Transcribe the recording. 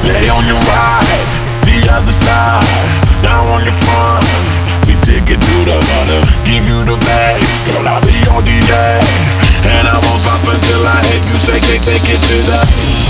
Lay on your right, the other side, now on your front. We take it to the bottom, give you the bass. Girl, I'll be your DJ, and I won't stop until I hit you. Say, take it to the